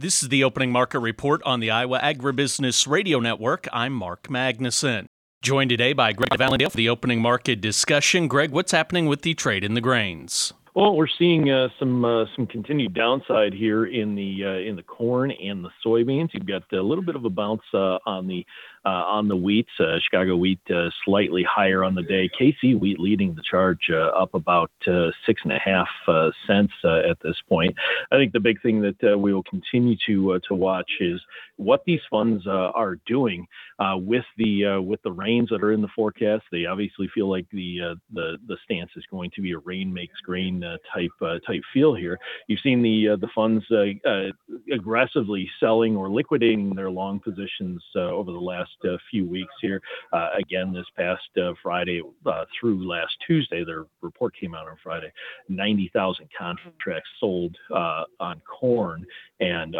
This is the opening market report on the Iowa Agribusiness Radio Network. I'm Mark Magnuson. Joined today by Greg Valendale for the opening market discussion. Greg, what's happening with the trade in the grains? Well, we're seeing some continued downside here in the corn and the soybeans. You've got a little bit of a bounce on the wheat. Chicago wheat slightly higher on the day. KC wheat leading the charge, up about 6.5 cents at this point. I think the big thing that we will continue to watch is what these funds are doing with the rains that are in the forecast. They obviously feel like the stance is going to be a rain makes grain type feel here. You've seen the funds aggressively selling or liquidating their long positions over the last few weeks here. Again, this past Friday through last Tuesday, their report came out on Friday. 90,000 contracts sold on corn and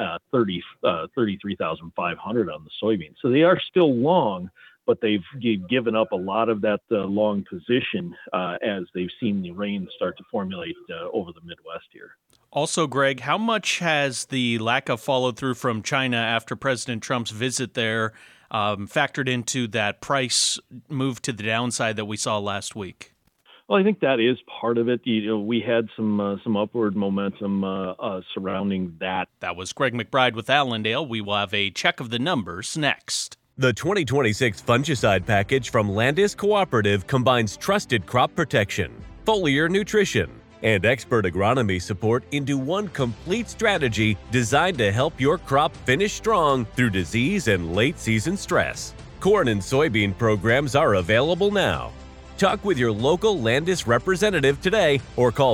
33,500 on the soybeans. So they are still long, but they've given up a lot of that long position as they've seen the rain start to formulate over the Midwest here. Also, Greg, how much has the lack of follow-through from China after President Trump's visit there factored into that price move to the downside that we saw last week? Well, I think that is part of it. We had some upward momentum surrounding that. That was Greg McBride with Allendale. We will have a check of the numbers next. The 2026 fungicide package from Landis Cooperative combines trusted crop protection, foliar nutrition, and expert agronomy support into one complete strategy designed to help your crop finish strong through disease and late-season stress. Corn and soybean programs are available now. Talk with your local Landis representative today or call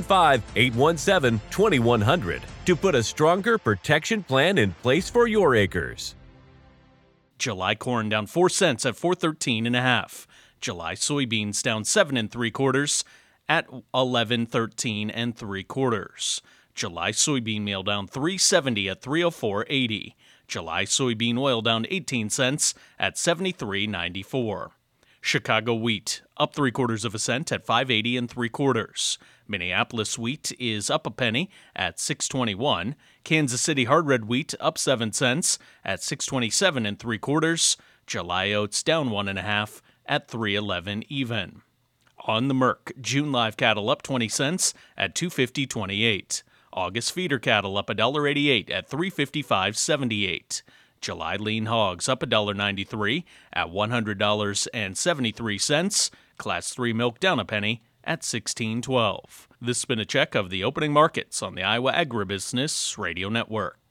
515-817-2100 to put a stronger protection plan in place for your acres. July corn down 4 cents at $4.13.5. July soybeans down 7 3/4 at $11.13 3/4. July soybean meal down $3.70 at $304.80. July soybean oil down 18 cents at $73.94. Chicago wheat up 3/4 cent at $5.80 3/4. Minneapolis wheat is up a penny at $6.21. Kansas City hard red wheat up 7 cents at $6.27 3/4. July oats down 1.5 at $3.11 even. On the Merc, June live cattle up 20 cents at $250.28. August feeder cattle up $1.88 at $355.78. July lean hogs up $1.93 at $100.73. Class 3 milk down a penny at $16.12. This has been a check of the opening markets on the Iowa Agribusiness Radio Network.